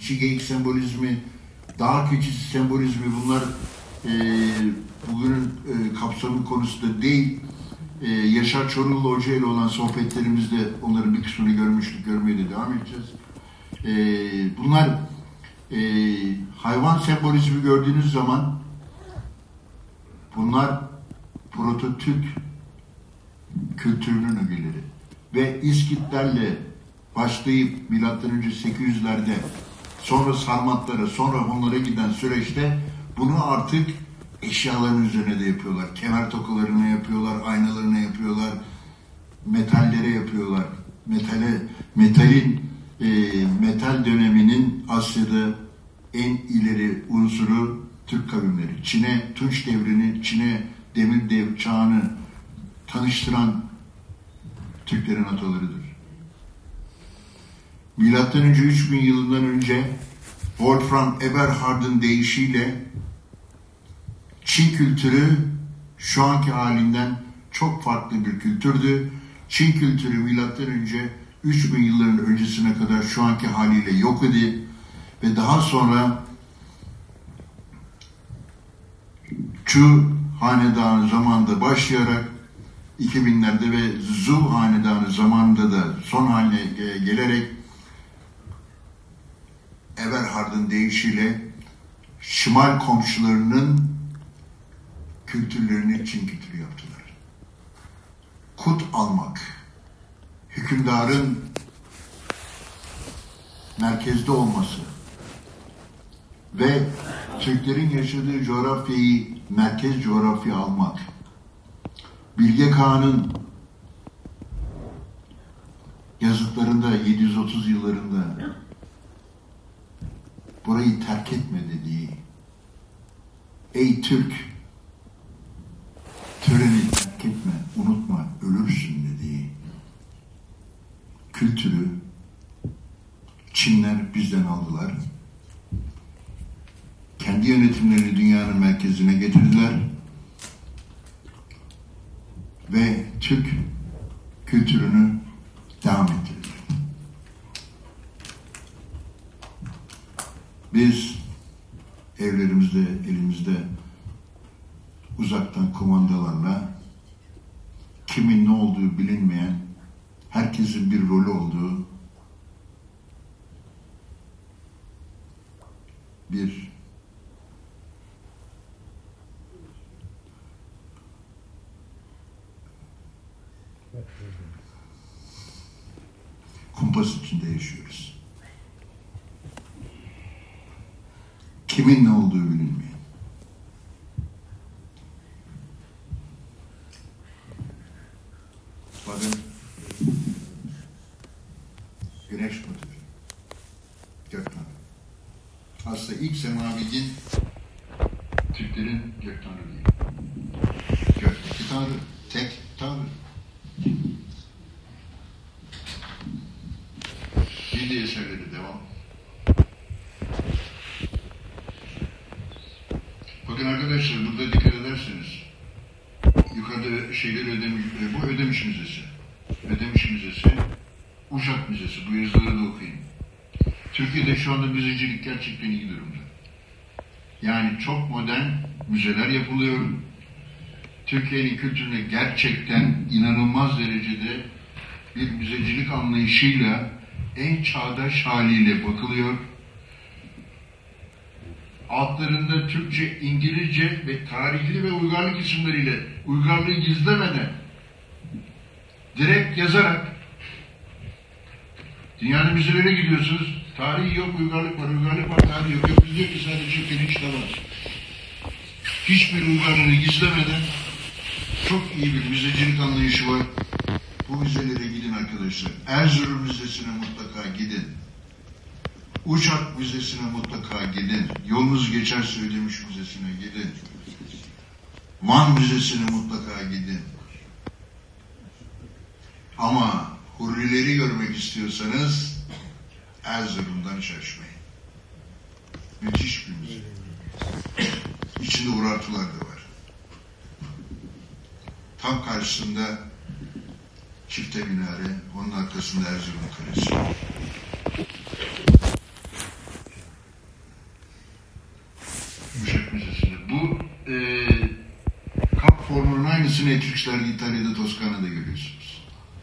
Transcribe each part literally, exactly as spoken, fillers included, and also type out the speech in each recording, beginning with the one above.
işçi geyik sembolizmi, dağ keçisi sembolizmi, bunlar e, bugünün e, kapsamı konusunda değil. E, Yaşar Çorumlu Hoca ile olan sohbetlerimizde onların bir kısmını görmüştük, görmeye de devam edeceğiz. E, bunlar e, hayvan sembolizmi gördüğünüz zaman bunlar Prototürk kültürünün ögeleri ve İskitlerle başlayıp milattan önce sekiz yüzlerde sonra Sarmatlara, sonra Hunlara giden süreçte bunu artık eşyaların üzerine de yapıyorlar. Kemer tokalarına yapıyorlar, aynalarına yapıyorlar, metallere yapıyorlar. Metale, metalin e, metal döneminin Asya'da en ileri unsuru Türk kavimleri. Çin'e Tunç devrini, Çin'e demir dev çağını tanıştıran Türklerin atalarıdır. Milattan önce üç bin yılından önce Wolfram Eberhard'ın deyişiyle Çin kültürü şu anki halinden çok farklı bir kültürdü. Çin kültürü milattan önce üç bin yılların öncesine kadar şu anki haliyle yok idi ve daha sonra Chu hanedanı zamanında başlayarak iki binlerde ve Zhou hanedanı zamanında da son haline gelerek Eberhard'ın deyişiyle şimal komşularının kültürlerini Çin kültürü yaptılar. Kut almak, hükümdarın merkezde olması ve Türklerin yaşadığı coğrafyayı merkez coğrafya almak, Bilge Kağan'ın yazıtlarında yedi yüz otuz yıllarında burayı terk etme dediği, ey Türk, töreni terk etme, unutma, ölürsün dediği kültürü Çinler bizden aldılar. Kendi yönetimlerini dünyanın merkezine getirdiler ve Türk kültürünü devam ettirdiler. Biz evlerimizde, elimizde uzaktan kumandalarla kimin ne olduğu bilinmeyen, herkesin bir rolü olduğu bir kumpas içinde yaşıyoruz. Kimin ne olduğu bilinmeyen. Bakın, güneş batıyor. Gök tanrı. Aslında ilk semavi din Türklerin gök tanrı değil. Gökteki tanrı, tek tanrı. Bildi eserleri devam. Bakın arkadaşlar, burada dikkat ederseniz yukarıda şeyleri ödemiş, bu Ödemiş Müzesi. Ödemiş Müzesi, Uşak Müzesi. Bu yazıları da okuyun. Türkiye'de şu anda müzecilik gerçekten iyi durumda. Yani çok modern müzeler yapılıyor. Türkiye'nin kültürüne gerçekten inanılmaz derecede bir müzecilik anlayışıyla en çağdaş haliyle bakılıyor. Altlarında Türkçe, İngilizce ve tarihli ve uygarlık isimleriyle uygarlığı gizlemeden direkt yazarak dünyanın müzelere gidiyorsunuz. Tarih yok, uygarlık var, uygarlık var, tarih yok. Yok, diyor ki sadece pirinçle var. Hiçbir uygarlığı gizlemeden çok iyi bir müzecilik anlayışı var. Bu müzelere gidin arkadaşlar. Erzurum Müzesi'ne mutlaka gidin. Uşak Müzesi'ne mutlaka gidin. Yolunuz geçerse Ödemiş Müzesi'ne gidin. Van Müzesi'ne mutlaka gidin. Ama hurrileri görmek istiyorsanız Erzurum'dan şaşmayın. Müthiş bir müze. İçinde urartular da var. Tam karşısında çifte minare, onun arkasında Erzurum Kalesi. Aynısını Etrüksler İtalya'da, Toskana'da görüyorsunuz.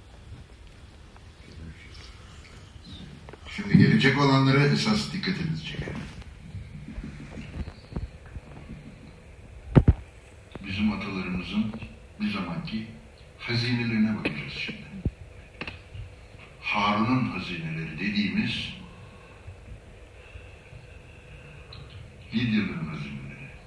Şimdi gelecek olanlara esas dikkatinizi çekelim. Bizim atalarımızın bir zamanki hazinelerine bakacağız şimdi. Harun'un hazineleri dediğimiz Lidyalıların hazineleri.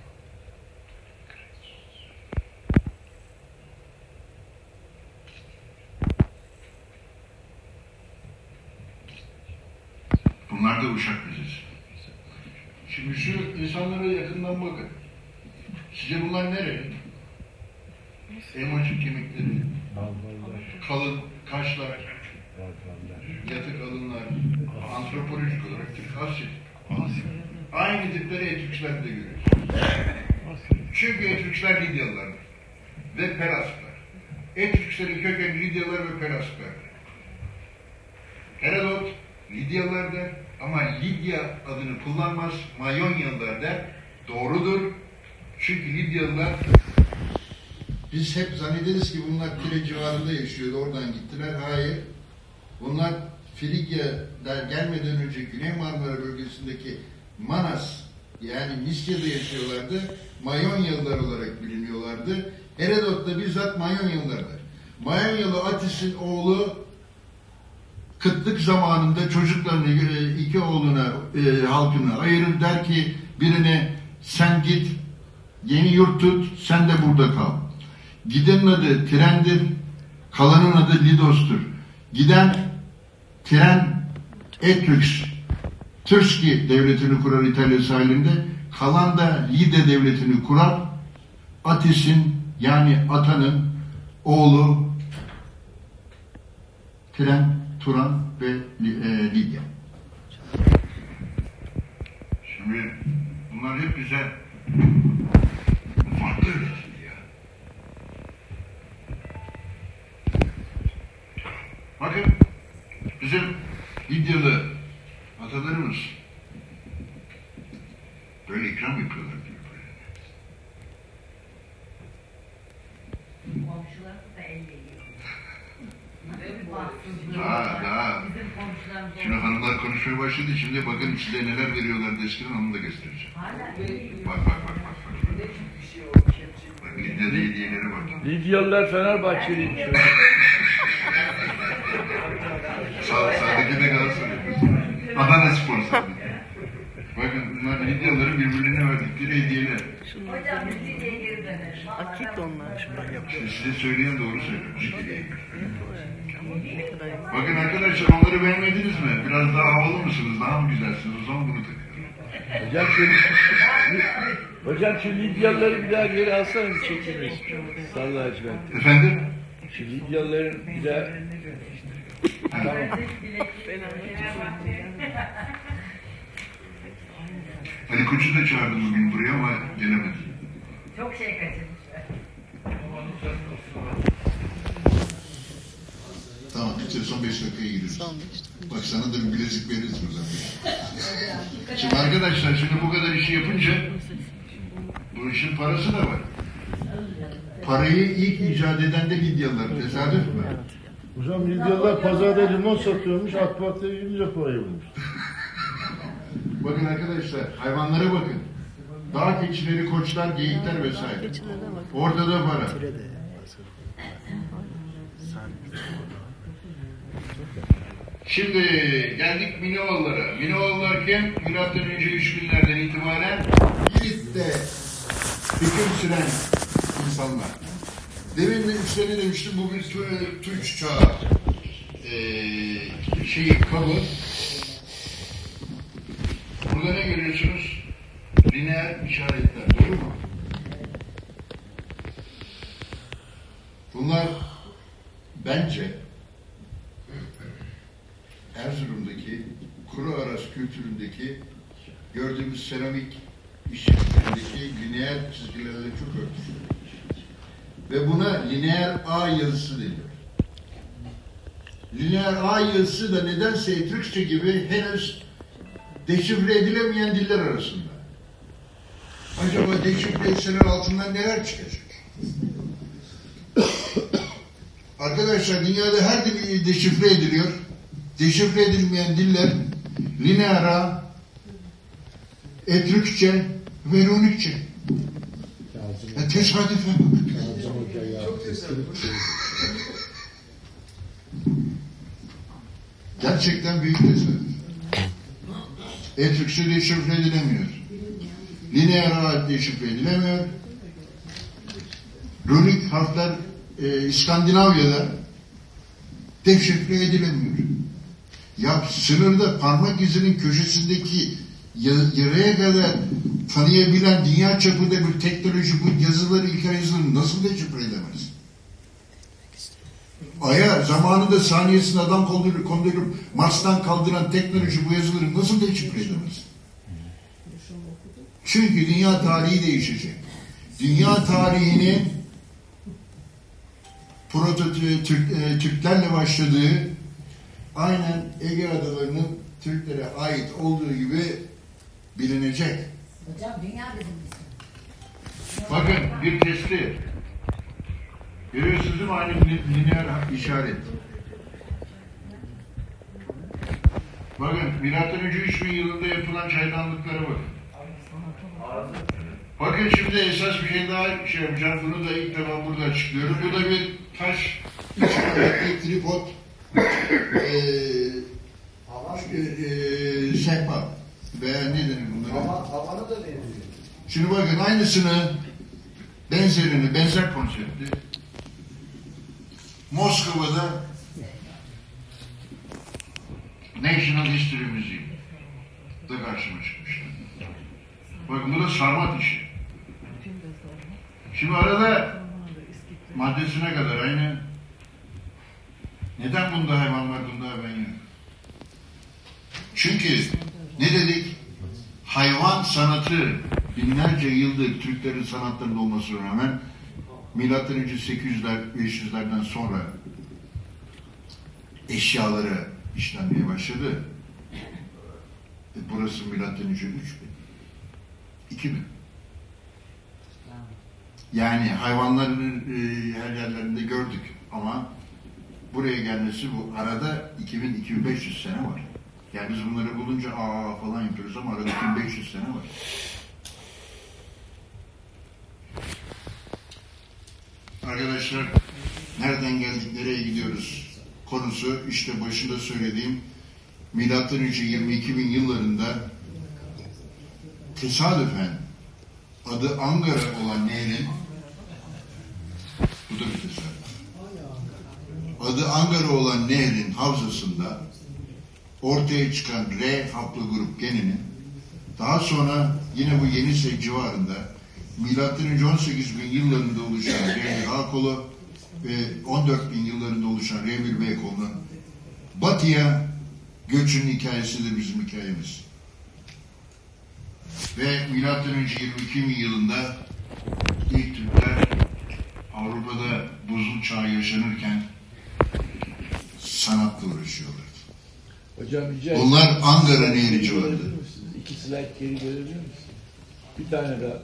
Bunlar da Uşak Müzesi. Şimdi şu insanlara yakından bakın. Sizce bunlar nereli? Elmacık kemikleri, kalın kaşlar, yatık alınlar, antropolojik olarak Türk Asya. Aynı tipleri Etrüksler'de görüyoruz. Çünkü Etrüksler Lidyalılar ve Pelasklar. Etrükslerin kökeni Lidyalılar ve Pelasklar. Herodot Lidyalılar der ama Lidya adını kullanmaz, Mayonyalılar der. Doğrudur. Çünkü Lidyalılar, biz hep zannederiz ki bunlar Tire civarında yaşıyordu, oradan gittiler. Hayır. Bunlar Frigya'dan gelmeden önce Güney Marmara bölgesindeki Manas, yani Misya'da yaşıyorlardı. Mayonyalılar olarak biliniyorlardı. Herodot da bizzat Mayonyalılardır. Mayonyalı Atis'in oğlu kıtlık zamanında çocuklarını, iki oğluna, e, halkına ayırır, der ki birine sen git, yeni yurt tut, sen de burada kal. Gidenin adı Tiren'dir, kalanın adı Lidos'tur. Giden Tiren, Etrüks, Türski devletini kurar İtalya sahilinde, kalan da Lide devletini kurar. Atis'in, yani Atan'ın oğlu Tiren, Turan ve e, Lidya. Şimdi bunlar hep bize farklı öğretildi ya. Bakın bizim Lidyalı atalarımız böyle ikram yapıyorlar birbirlerine. Komşular da el geliyor. Daha, daha. Şimdi hanımlar konuşmaya başladı. Şimdi bakın size neler veriyorlar eskiden, onu da göstereceğim. Bak bak bak bak. Bak, bak Lidya'da hediyelere bak. Lidyalılar Fenerbahçeliymiş. Sağ, sağdaki de Galatasaray. Adana Spor sadece. Bakın bunlar Lidyalıların birbirlerine verdikleri hediyeler. Hocam biz Lidya'ya geri döneriz. Akit onlar şundan yapıyor. İşte size söyleyen doğru söylemiş. Bakın arkadaşlar, onları beğenmediniz mi? Biraz daha havalı mısınız? Daha mı güzelsiniz? O zaman bunu takıyorum. Hocam şu, hocam şu Lidyalıları bir daha geri alsana, bir çekelim. Salla Hacıbent. Efendim? Şu Lidyalıların bir daha... Tamam. Ali Koç'u da çağırdım bugün buraya ama gelemedi. Çok şey kaçırmışlar. Tamam, bitiyor. Son beş dakikaya gidiyoruz. Son beş. Bak sana da bir bilezik veririz buradan. Şimdi arkadaşlar, şimdi bu kadar işi yapınca bu işin parası da var. Parayı ilk icat eden de Lidyalılar. Tesadüf mü? Hocam Lidyalılar pazarda limon satıyormuş, AK Parti'ye girince parayı bulmuş. Bakın arkadaşlar, hayvanlara bakın. Dağ keçileri, koçlar, geyikler vesaire. Orada da para. Şimdi geldik Minoğullara. Minoğullar kim? Milattan önce üç binlerden itibaren Girit'te hüküm süren insanlar. Demin de üstlerine demiştim, bu bir Tunç çağı ee, şeyi, kabı. Burada ne görüyorsunuz? Lineer işaretler, doğru mu? Bunlar bence Erzurum'daki Kuru Aras kültüründeki gördüğümüz seramik işçiliklerindeki lineer çizgilerle çok örtüşüyor. Ve buna lineer A yazısı deniyor. Lineer A yazısı da nedense Etrükçe gibi henüz deşifre edilemeyen diller arasında. Acaba deşifre etseler altından neler çıkacak? Arkadaşlar dünyada her dil deşifre ediliyor. Deşifre edilmeyen diller Lineara, Etrükçe ve Runikçe. Ya tesadüfe bak. Gerçekten büyük tesadüf. Etrükçe deşifre edilemiyor. Lineara deşifre edilemiyor. Runik harfler e, İskandinavya'da deşifre edilemiyor. Ya sınırda parmak izinin köşesindeki yaraya kadar tanıyabilen dünya çapında bir teknoloji bu yazıları, ilkel yazıları nasıl deşifre edemez? Ay'a zamanında saniyesinde adam kondurup, kondurup Mars'tan kaldıran teknoloji bu yazıları nasıl deşifre edemez? Çünkü dünya tarihi değişecek. Dünya tarihinin proto Türk, e, Türklerle başladığı aynen Ege Adaları'nın Türklere ait olduğu gibi bilinecek. Hocam dünya bizim bizim. Bakın bir testi. Görüyorsunuz değil mi? Aynı lineer işaret. Bakın milattan önce üç bin yılında yapılan çaydanlıklara bakın. Bakın şimdi esas bir şey daha şey yapacağım. Bunu da ilk defa burada açıklıyorum. Bu da bir taş bir tripod eee e, sehpa veya ne denir bunlara? Havanı da benziyor. Şimdi bakın aynısını, benzerini, benzer konsepti Moskova'da National History Museum da karşıma çıkmıştı. Bakın bu da sarmat işi. Şimdi arada maddesine kadar aynı. Neden bunda hayvan var, bunda hayvan yok? Çünkü ne dedik? Hayvan sanatı binlerce yıldır Türklerin sanatlarında olmasına rağmen milattan önce sekiz yüzler, beş yüzlerden sonra eşyaları işlenmeye başladı. E burası milattan önce üç bin. iki bin. Yani hayvanların e, her yerlerinde gördük ama buraya gelmesi bu arada iki bin iki bin beş yüz sene var. Yani biz bunları bulunca aa falan yapıyoruz ama arada iki bin beş yüz sene var. Arkadaşlar nereden geldik, nereye gidiyoruz konusu işte başında söylediğim milattan önce yirmi iki bin yıllarında tesadüfen adı Angara olan nehrin, bu da bir tesadüf, adı Angara olan nehrin havzasında ortaya çıkan R haplogrup geninin daha sonra yine bu Yenisey civarında milattan önce on sekiz bin yıllarında oluşan R bir A kolu ve on dört bin yıllarında oluşan R bir B kolunun batıya göçünün hikayesi de bizim hikayemiz. Ve milattan önce yirmi iki bin yılında ilk Türkler Avrupa'da buzul çağı yaşanırken sanatla uğraşıyorlar. Hocam rica Onlar Angara Nehri civarında. İki slide geri görebilir misin? Bir tane daha.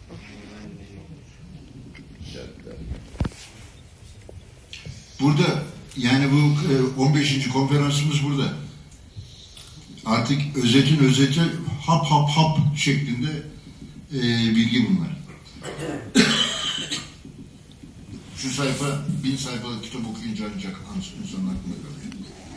Burada yani bu on beşinci konferansımız burada. Artık özetin özeti hap hap hap şeklinde e, bilgi bunlar. Şu sayfa bin sayfalık kitap okuyunca ancak insanın aklına kalıyor.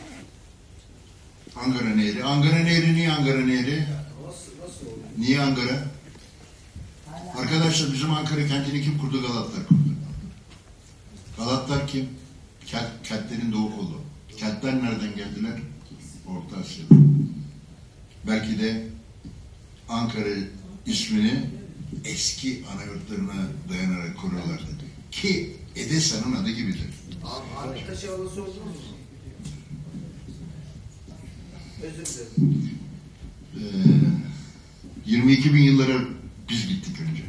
Angara Nehri. Angara Nehri niye Angara Nehri? Niye Angara? Arkadaşlar bizim Ankara kentini kim kurdu? Galatlar kurdu. Galatlar kim? Kelt, Keltlerin doğu kolu. Keltler nereden geldiler? Orta Asya'da. Belki de Ankara ismini eski anayurtlarına dayanarak kuruyorlardı. Ki Edessa'nın adı gibidir. Abi taşı havası oldunuz mu? Özür dilerim. Ee, yirmi iki bin yıllara biz gittik önce.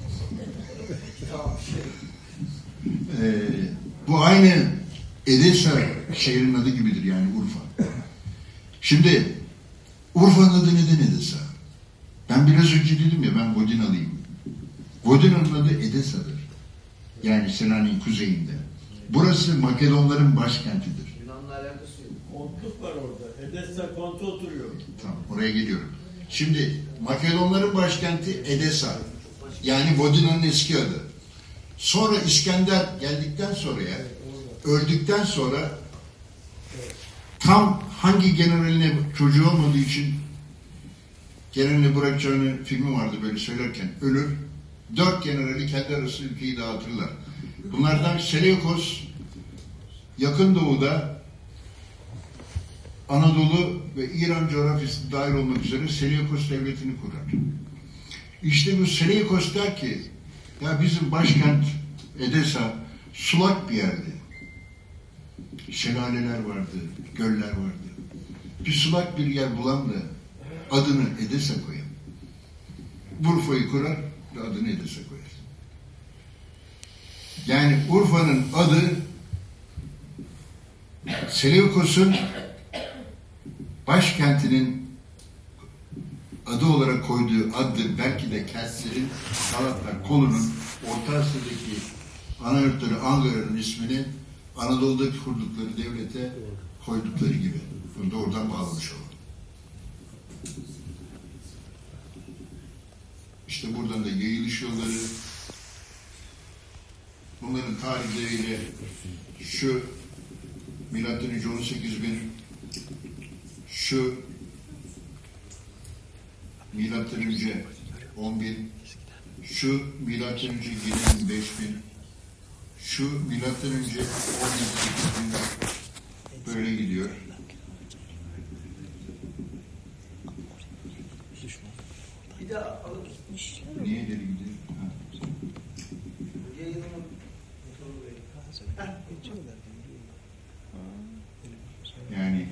Ee, bu aynı Edessa şehrin adı gibidir yani Urfa. Şimdi Urfa'nın adı neden Edessa? Ben biraz önce dedim ya ben Vodinalıyım. Vodina'nın adı Edessa'dır. Yani Selanik'in kuzeyinde. Burası Makedonların başkentidir. Yunan'la alakası yok. Kontluk var orada. Edessa kontu oturuyor. Tamam, oraya geliyorum. Şimdi Makedonların başkenti Edessa. Yani Vodina'nın eski adı. Sonra İskender geldikten sonra ya, öldükten sonra tam hangi generaline çocuğu olmadığı için generalini bırakacağını filmi vardı böyle söylerken ölür. Dört generali kendi arası ülkeyi dağıtırlar. Bunlardan Seleukos yakın doğuda Anadolu ve İran coğrafyası dahil olmak üzere Seleukos devletini kurar. İşte bu Seleukos der ki ya bizim başkent Edessa sulak bir yerdi. Şelaleler vardı, göller vardı. Bir sulak bir yer bulan da adını Edessa koyar. Urfa'yı kurar ve adını Edessa koyar. Yani Urfa'nın adı Seleukos'un başkentinin adı olarak koyduğu adı belki de Keltlerin Galatlar kolunun Orta Asya'daki ana yurtları Angara'nın ismini Anadolu'daki kurdukları devlete koydukları gibi. Bunu da oradan bağlamış olalım. İşte buradan da yayılış yolları, bunların tarihleriyle şu milattan önce on sekiz bin, şu milattan önce on bin, şu milattan önce yedi bin, beş bin, şu milattan önce on bin, sekiz bin böyle gidiyor. Bir daha alıp Niye ileri gidiyor? Ha. yayınımı Yani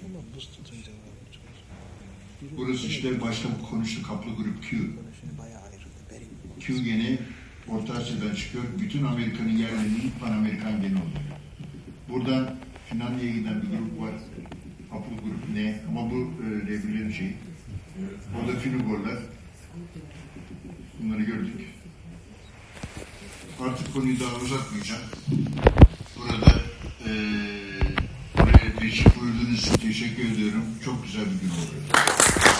burası işte başta konuştuk kaplı grup Q. Q gene Orta Asya'dan çıkıyor. Bütün Amerika'nın yerlerinin Pan-Amerikan geni oluyor. Buradan Finlandiya'ya giden bir grup var. Kaplı grup ne? Ama bu e, devrilerin şeyi. Orada Finugorlar. Bunları gördük. Artık konuyu daha uzatmayacağım. Burada e, buraya teşrif buyurduğunuz için teşekkür ediyorum. Çok güzel bir gün oldu.